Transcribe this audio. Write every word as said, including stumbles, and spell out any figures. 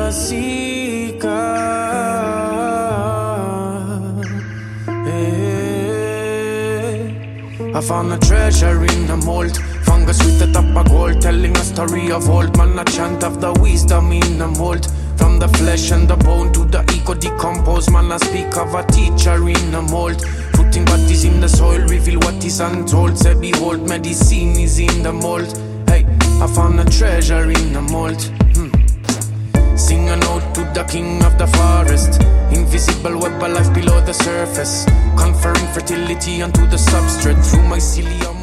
Jessica. I found a treasure in a mold, fungus with the top of gold, telling a story of old man, a chant of the wisdom in a mold. From the flesh and the bone to the eco decompose, man, I speak of a teacher in a mold. Putting what is in the soil, reveal what is untold. Say behold, medicine is in the mold. Hey, I found a treasure in a mold. hmm. Sing a note to the king of the forest, invisible web of life below the surface, conferring fertility onto the substrate through mycelium.